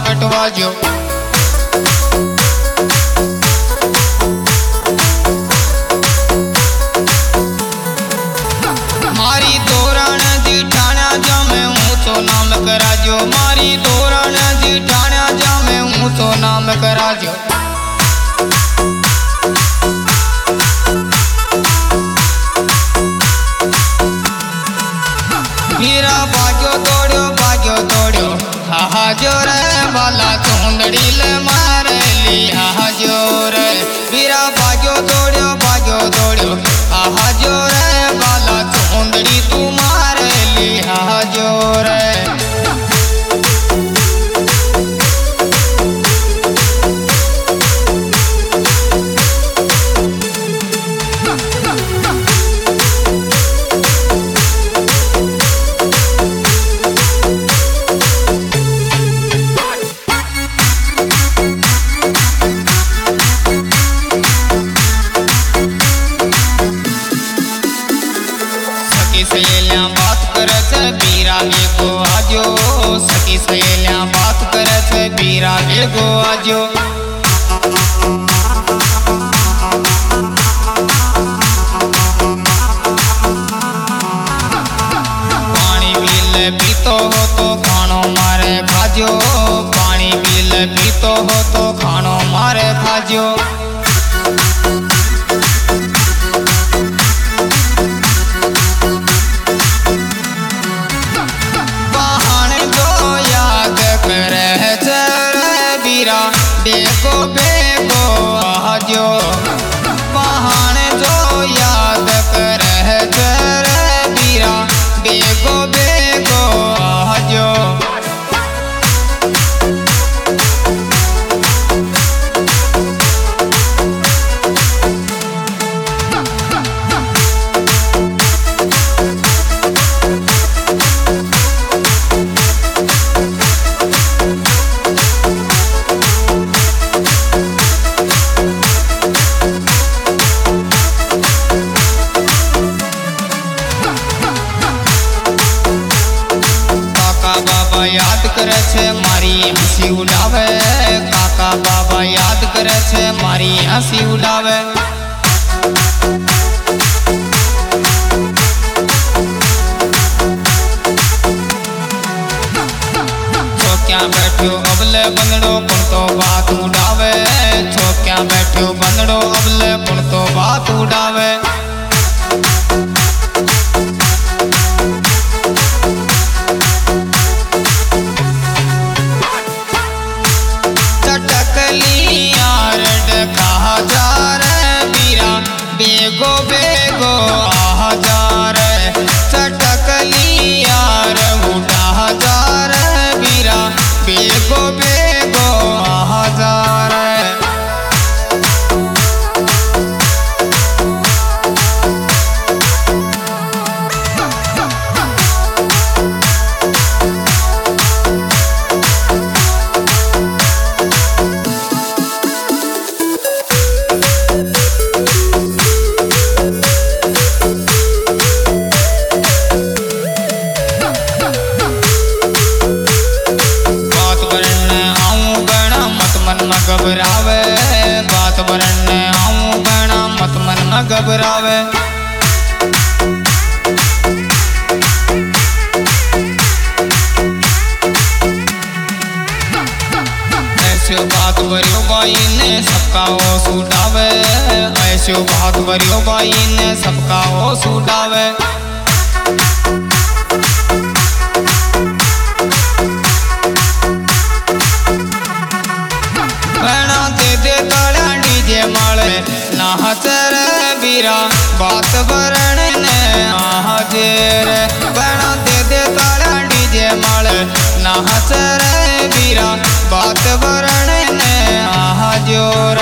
कटवा जो। मारी तोरण जीठाना जामे ऊंचो नाम कराजो। मारी तोरण जीठाना जामे ऊंचो नाम कराजो। हीरा बाजो दौड़ो हा जो रे बाला चूंदड़ी ले मारे ली हा जो रे। हीरा बाजो दौड़ो हा जो रे बाला चूंदड़ी तू मारे ली हा जो रे। सहेलियां बात करे छे बीरा भेगो आजो। सखी सहेलियां बात करे छे बीरा भेगो आजो। पानी पीले पीतो हो तो खानो मारे खाजो। पानी पीले पीतो हो तो खानो मारे खाजो। बेगो बेगो आजो बहान जो याद करे जरे बीरा। बेगो बेगो आजो। याद करे छे मारी हंसी उड़ावे। काका बाबा याद करे छे मारी हंसी उड़ावे। छोक्या बैठो अबले बंगड़ो पण तो बात उड़ावे। छोक्या बैठो बंगड़ो अबले पण तो बात उड़ावे। बेगो बेगो आ जा रे चटकली यार उठा जा रे बीरा। बेगो बेगो आ जा रे। घबरावे बात बरन आऊं बना मत मन न घबरावे। ऐसे बात बरियो बाई ने सबका ओ सुडावे। ऐसे बात बरियो बाई ने सबका ओ सुडावे। नाचर बीरा बात बरण ने हाजिर। बना दे ताला डीजे माल नाचर बीरा बात बरण ने हाजिर।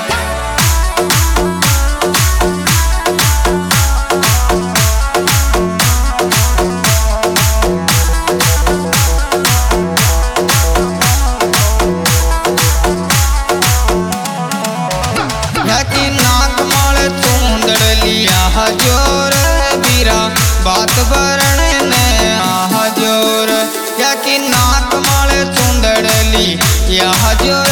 जोर बीरा बात बरण ने हाजोर। या कि नाक माले चुंदड़ली यहाँ जो